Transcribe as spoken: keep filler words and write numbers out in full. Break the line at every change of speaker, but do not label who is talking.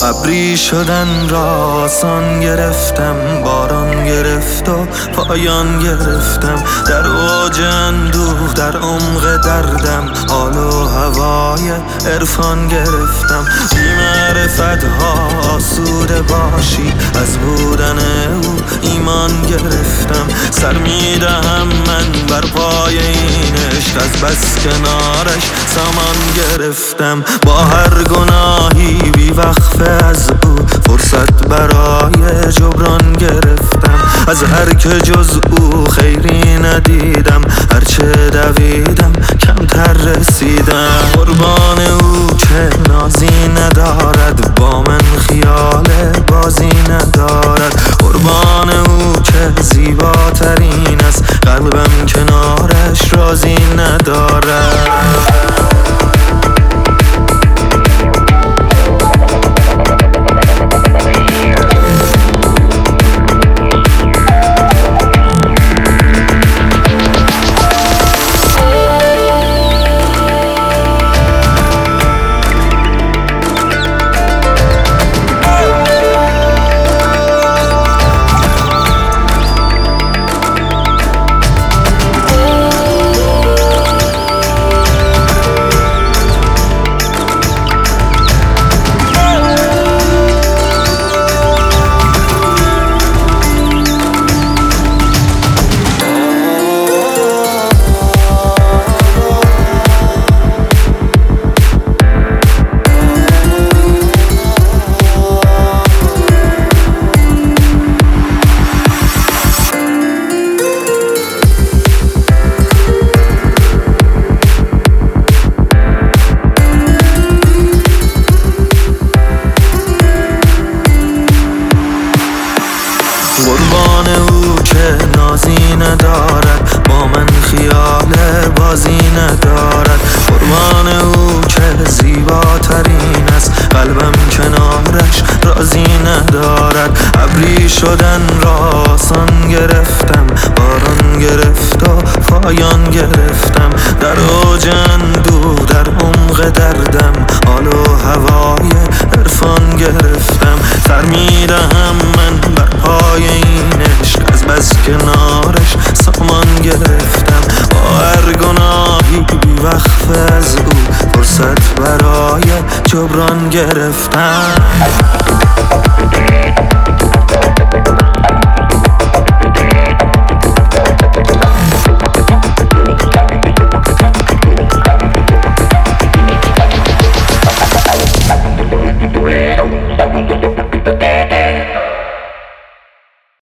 ابری شدن را آسان گرفتم، باران گرفت و پایان گرفتم. در اوج اندوه در عمق دردم، حال و هوای عرفان گرفتم. بی معرفت ها آسوده باشی، از بودن او ایمان گرفتم. سر میدهم من بر پای این عشق، از بس کنارش سامان گرفتم. با هر گناهی بی وقفه از او فرصت برای جبران گرفتم. از هر که جز او خیری ندیدم، هرچه دویدم کمتر رسیدم. قربان او که نازی ندارد، با من خیال بازی ندارد. قربان او که زیباترین است، قلبم کنارش راضی ندارد. قربان او که نازی ندارد، با من خیال بازی ندارد. قربان او که زیباترین است، قلبم کنارش راضی ندارد. ابری شدن را آسان گرفتم، باران گرفت و پایان گرفتم. در اوج اندوه در عمق دردم، حال و هوای عرفان گرفتم. سر میدهم من بر پای این عشق، از بس کنارش سامان گرفتم. با هر گناهی بی وقفه از او فرصت برای جبران گرفتم.
Yeah.